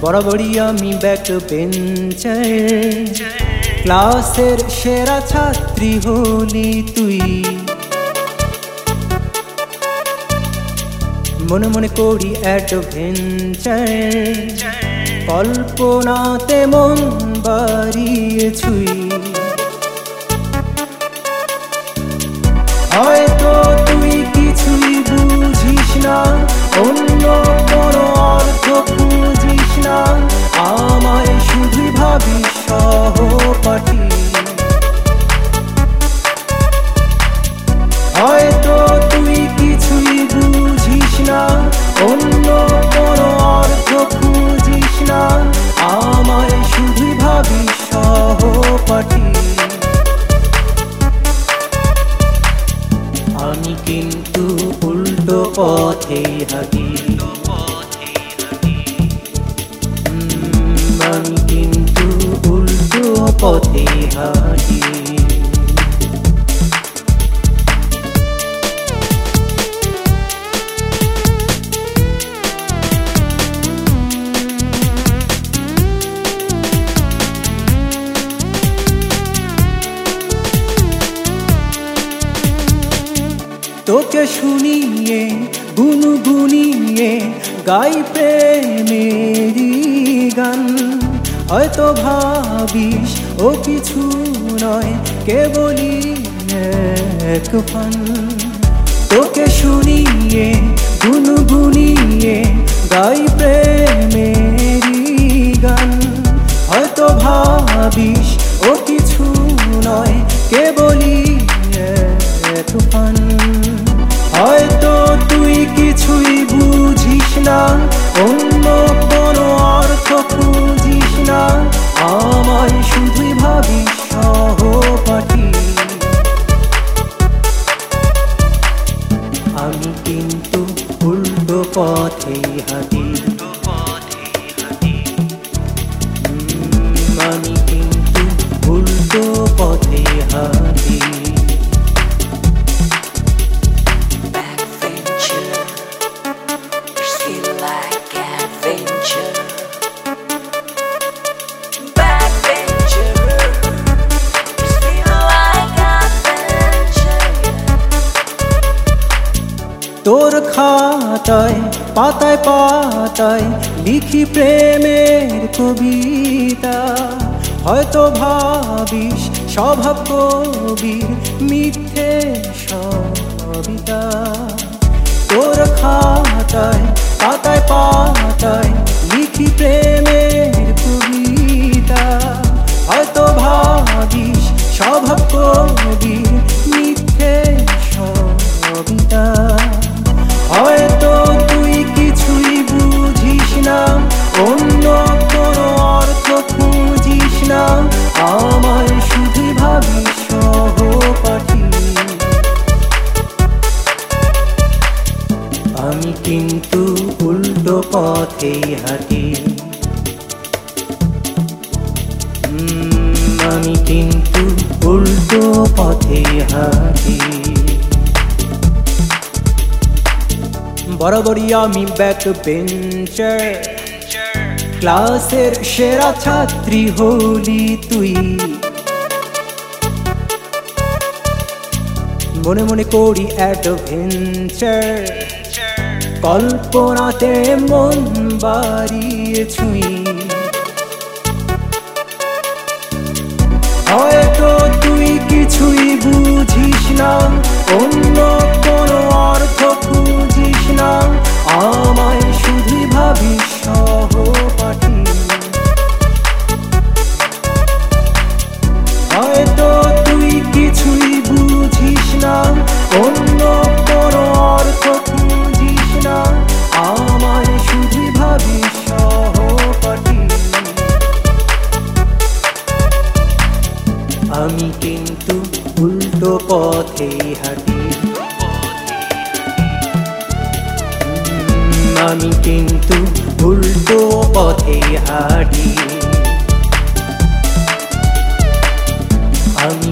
বরাবরই আমি back bencher, ক্লাসের সেরা ছাত্রী হলি তুই। মনে মনে করি অ্যাডভেঞ্চার, কল্পনাতে মন বাড়িয়ে ছুই। হয়তো তুই কিছুই বুঝিস না, অন্য কোনো অর্থ খুঁজিস না, আমায় শুধু ভাবিস সহপাঠী। হয়তো তুই কিছুই বুঝিস না, অন্য কোনো অর্থ খুঁজিস না, আমায় শুধু ভাবিস সহপাঠী। আমি কিন্তু উল্টো পথে হাঁটি, আমি কিন্তু উল্টো পথে হাঁটি। তোকে শুনিয়ে গুনগুনিয়ে গাই প্রেমেরি গান, হয়তো ভাবিস ও কিছু নয় কেবলই এক ফান। তোকে শুনিয়ে গুনগুনিয়ে গাই প্রেমেরি গান, হয়তো ভাবিস ও কিছু নয় কেবলই এক ফান। হয়তো তুই কিছুই বুঝিস না, অন্য কোনো অর্থ খুঁজিস না, আমায় শুধুই ভাবিস সহপাঠী। আমি কিন্তু উল্টো পথে হাঁটি, আমি কিন্তু উল্টো পথে হাঁটি। তোর খাতায় পাতায় পাতায় লিখি প্রেমের কবিতা, হয়তো ভাবিস স্বভাব কবির মিথ্যে সবিতা। তোর খাতায় পাতায় পাতায় লিখি প্রেমের কবিতা, হয়তো ভাবিস স্বভাব কবির মিথ্যে সবিতা। হয়তো তুই কিছুই বুঝিস না, অন্য কোনো অর্থ খুঁজিস না, আমায় শুধু ভাবিস সহপাঠী। আমি কিন্তু উল্টো পথে হাঁটি, আমি কিন্তু উল্টো পথে হাঁটি। বরাবরই আমি ব্যাক বেঞ্চার, ক্লাসের সেরা ছাত্রী হলি তুই। মনে মনে করি অ্যাডভেঞ্চার, কল্পনাতে মন বাড়িয়ে ছুই। হয়তো তুই কিছুই বুঝিস না, অন্য কোনো অর্থ খুঁজিস না, আমায় শুধু ভাবিস সহপাঠী। হয়তো তুই কিছুই বুঝিস না, অন্য কোনো অর্থ খুঁজিস না, আমায় শুধু ভাবিস সহপাঠী। আমি কিন্তু উল্টো পথে হাঁটি, আমি কিন্তু উল্টো পথে হাঁটি। আমি